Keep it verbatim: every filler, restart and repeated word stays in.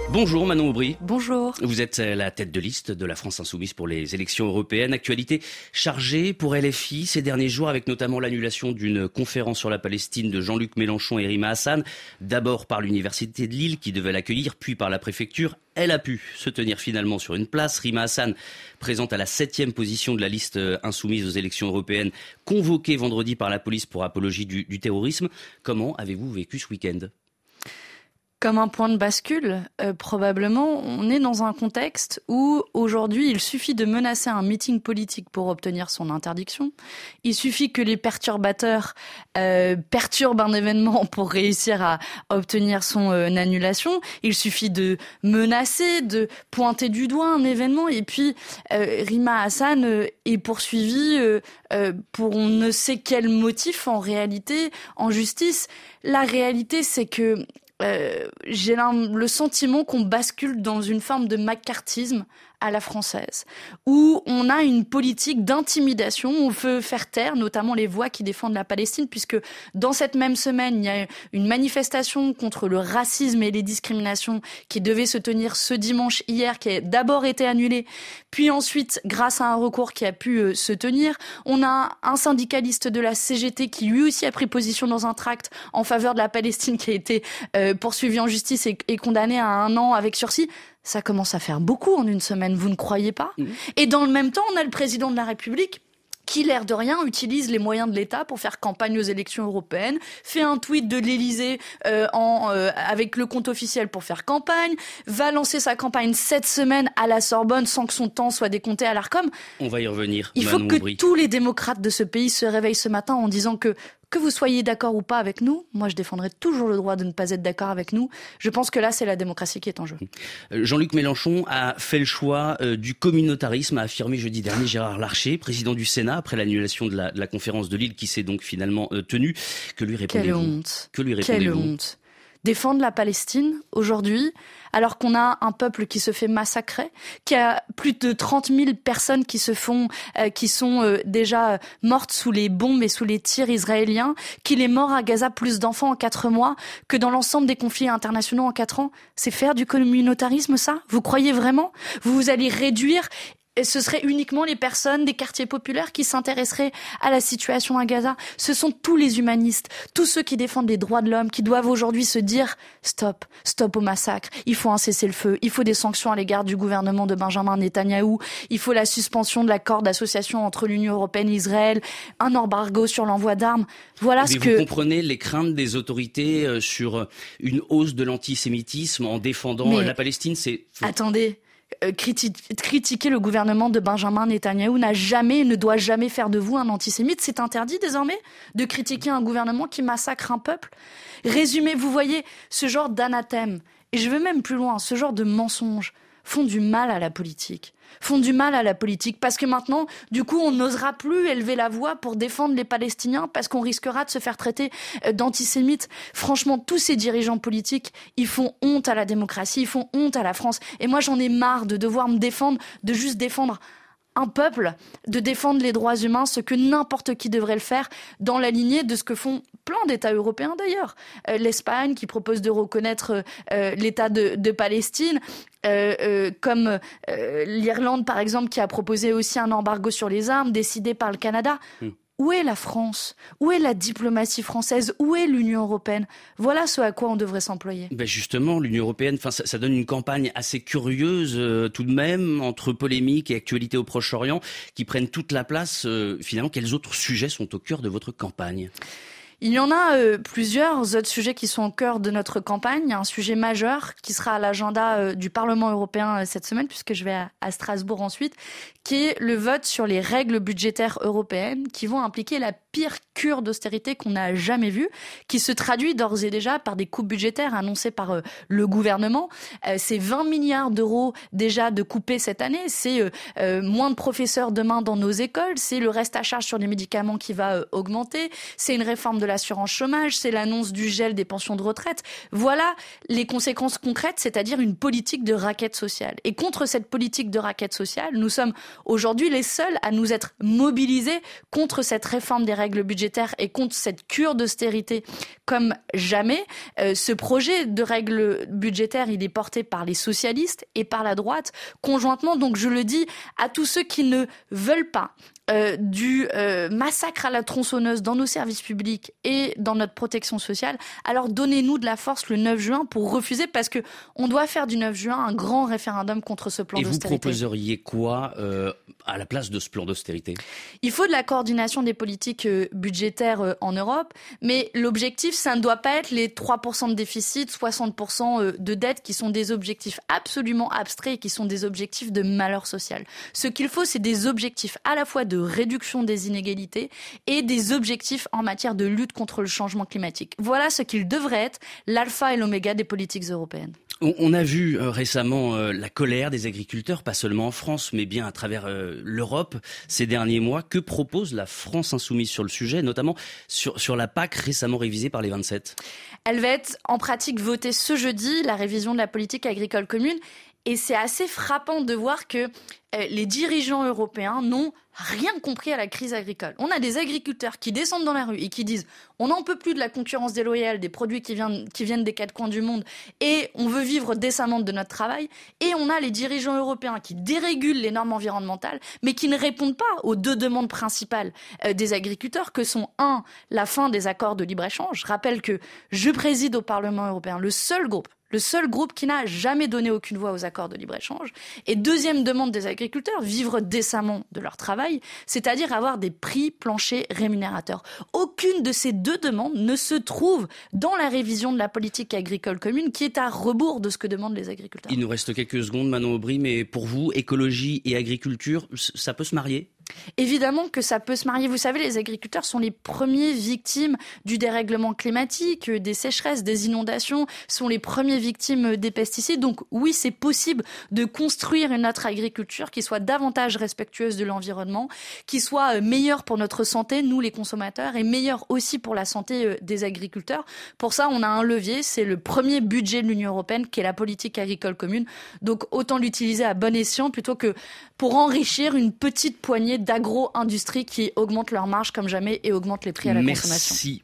Bonjour Manon Aubry. Bonjour. Vous êtes la tête de liste de la France Insoumise pour les élections européennes. Actualité chargée pour L F I ces derniers jours avec notamment l'annulation d'une conférence sur la Palestine de Jean-Luc Mélenchon et Rima Hassan. D'abord par l'université de Lille qui devait l'accueillir, puis par la préfecture. Elle a pu se tenir finalement sur une place. Rima Hassan, présente à la septième position de la liste insoumise aux élections européennes, convoquée vendredi par la police pour apologie du, du terrorisme. Comment avez-vous vécu ce week-end ? Comme un point de bascule, euh, probablement, on est dans un contexte où aujourd'hui il suffit de menacer un meeting politique pour obtenir son interdiction. Il suffit que les perturbateurs euh, perturbent un événement pour réussir à obtenir son euh, annulation. Il suffit de menacer, de pointer du doigt un événement et puis euh, Rima Hassan euh, est poursuivie euh, euh, pour on ne sait quel motif en réalité en justice. La réalité c'est que Euh, j'ai le sentiment qu'on bascule dans une forme de macartisme à la française, où on a une politique d'intimidation, on veut faire taire notamment les voix qui défendent la Palestine, puisque dans cette même semaine, il y a une manifestation contre le racisme et les discriminations qui devait se tenir ce dimanche hier, qui a d'abord été annulée, puis ensuite, grâce à un recours qui a pu euh, se tenir, on a un syndicaliste de la C G T qui lui aussi a pris position dans un tract en faveur de la Palestine qui a été euh, poursuivi en justice et, et condamné à un an avec sursis. Ça commence à faire beaucoup en une semaine, vous ne croyez pas ? Mmh. Et dans le même temps, on a le président de la République qui, l'air de rien, utilise les moyens de l'État pour faire campagne aux élections européennes, fait un tweet de l'Élysée euh, en, euh, avec le compte officiel pour faire campagne, va lancer sa campagne cette semaine à la Sorbonne sans que son temps soit décompté à l'Arcom. On va y revenir. Il Manon faut que Aubry. tous les démocrates de ce pays se réveillent ce matin en disant que que vous soyez d'accord ou pas avec nous, moi je défendrai toujours le droit de ne pas être d'accord avec nous. Je pense que là, c'est la démocratie qui est en jeu. Jean-Luc Mélenchon a fait le choix euh, du communautarisme, a affirmé jeudi dernier Gérard Larcher, président du Sénat, après l'annulation de la, de la conférence de Lille qui s'est donc finalement euh, tenue. Que lui répondez-vous ? Quelle honte. Que lui répondez-vous ? Quelle honte. Défendre la Palestine aujourd'hui, alors qu'on a un peuple qui se fait massacrer, qui a plus de trente mille personnes qui se font, euh, qui sont euh, déjà euh, mortes sous les bombes et sous les tirs israéliens, qu'il est mort à Gaza plus d'enfants en quatre mois que dans l'ensemble des conflits internationaux en quatre ans. C'est faire du communautarisme, ça ? Vous croyez vraiment ? Vous allez réduire... Et ce seraient uniquement les personnes des quartiers populaires qui s'intéresseraient à la situation à Gaza. Ce sont tous les humanistes, tous ceux qui défendent les droits de l'homme, qui doivent aujourd'hui se dire « Stop, stop au massacre, il faut un cessez-le-feu, il faut des sanctions à l'égard du gouvernement de Benjamin Netanyahou, il faut la suspension de l'accord d'association entre l'Union européenne et Israël, un embargo sur l'envoi d'armes. » Voilà Mais ce vous que... Vous comprenez les craintes des autorités sur une hausse de l'antisémitisme en défendant Mais... la Palestine, c'est... Attendez... Euh, criti- critiquer le gouvernement de Benjamin Netanyahou n'a jamais, ne doit jamais faire de vous un antisémite. C'est interdit désormais de critiquer un gouvernement qui massacre un peuple. Résumé, vous voyez, ce genre d'anathème, et je vais même plus loin, ce genre de mensonges font du mal à la politique. font du mal à la politique parce que maintenant, du coup, on n'osera plus élever la voix pour défendre les Palestiniens parce qu'on risquera de se faire traiter d'antisémites. Franchement, tous ces dirigeants politiques, ils font honte à la démocratie, ils font honte à la France. Et moi, j'en ai marre de devoir me défendre, de juste défendre un peuple, de défendre les droits humains, ce que n'importe qui devrait le faire, dans la lignée de ce que font plein d'États européens d'ailleurs. Euh, L'Espagne qui propose de reconnaître euh, l'État de, de Palestine, euh, euh, comme euh, l'Irlande par exemple qui a proposé aussi un embargo sur les armes décidé par le Canada. Mmh. Où est la France ? Où est la diplomatie française ? Où est l'Union européenne ? Voilà ce à quoi on devrait s'employer. Ben justement, l'Union européenne, enfin, ça, ça donne une campagne assez curieuse euh, tout de même, entre polémique et actualité au Proche-Orient, qui prennent toute la place. Euh, finalement, quels autres sujets sont au cœur de votre campagne ? Il y en a euh, plusieurs autres sujets qui sont au cœur de notre campagne. Il y a un sujet majeur qui sera à l'agenda euh, du Parlement européen euh, cette semaine, puisque je vais à, à Strasbourg ensuite, qui est le vote sur les règles budgétaires européennes qui vont impliquer la pire cure d'austérité qu'on n'a jamais vue, qui se traduit d'ores et déjà par des coupes budgétaires annoncées par euh, le gouvernement. Euh, c'est vingt milliards d'euros déjà de coupés cette année, c'est euh, euh, moins de professeurs demain dans nos écoles, c'est le reste à charge sur les médicaments qui va euh, augmenter, c'est une réforme de l'assurance chômage, c'est l'annonce du gel des pensions de retraite. Voilà les conséquences concrètes, c'est-à-dire une politique de raquette sociale. Et contre cette politique de raquette sociale, nous sommes aujourd'hui les seuls à nous être mobilisés contre cette réforme des règles budgétaires et contre cette cure d'austérité comme jamais. Euh, ce projet de règles budgétaires, il est porté par les socialistes et par la droite conjointement. Donc je le dis à tous ceux qui ne veulent pas Euh, du euh, massacre à la tronçonneuse dans nos services publics et dans notre protection sociale, alors donnez-nous de la force le neuf juin pour refuser, parce que on doit faire du neuf juin un grand référendum contre ce plan et d'austérité. Et vous proposeriez quoi euh, à la place de ce plan d'austérité ? Il faut de la coordination des politiques euh, budgétaires euh, en Europe, mais l'objectif, ça ne doit pas être les trois pour cent de déficit, soixante pour cent de dette, qui sont des objectifs absolument abstraits et qui sont des objectifs de malheur social. Ce qu'il faut, c'est des objectifs à la fois de réduction des inégalités et des objectifs en matière de lutte contre le changement climatique. Voilà ce qu'il devrait être l'alpha et l'oméga des politiques européennes. On a vu euh, récemment euh, la colère des agriculteurs, pas seulement en France, mais bien à travers euh, l'Europe ces derniers mois. Que propose la France insoumise sur le sujet, notamment sur, sur la P A C récemment révisée par les vingt-sept ? Elle va être en pratique votée ce jeudi, la révision de la politique agricole commune. Et c'est assez frappant de voir que euh, les dirigeants européens n'ont rien compris à la crise agricole. On a des agriculteurs qui descendent dans la rue et qui disent « on n'en peut plus de la concurrence déloyale des produits qui viennent, qui viennent des quatre coins du monde et on veut vivre décemment de notre travail ». Et on a les dirigeants européens qui dérégulent les normes environnementales mais qui ne répondent pas aux deux demandes principales euh, des agriculteurs que sont un, la fin des accords de libre-échange. Je rappelle que je préside au Parlement européen le seul groupe Le seul groupe qui n'a jamais donné aucune voix aux accords de libre-échange. Et deuxième demande des agriculteurs, vivre décemment de leur travail, c'est-à-dire avoir des prix planchers rémunérateurs. Aucune de ces deux demandes ne se trouve dans la révision de la politique agricole commune, qui est à rebours de ce que demandent les agriculteurs. Il nous reste quelques secondes, Manon Aubry, mais pour vous, écologie et agriculture, ça peut se marier ? Évidemment que ça peut se marier. Vous savez, les agriculteurs sont les premiers victimes du dérèglement climatique, des sécheresses, des inondations, sont les premiers victimes des pesticides. Donc oui, c'est possible de construire une autre agriculture qui soit davantage respectueuse de l'environnement, qui soit meilleure pour notre santé, nous les consommateurs, et meilleure aussi pour la santé des agriculteurs. Pour ça, on a un levier, c'est le premier budget de l'Union européenne, qui est la politique agricole commune. Donc autant l'utiliser à bon escient plutôt que pour enrichir une petite poignée d'agro-industrie qui augmentent leurs marges comme jamais et augmentent les prix à la Merci consommation. Merci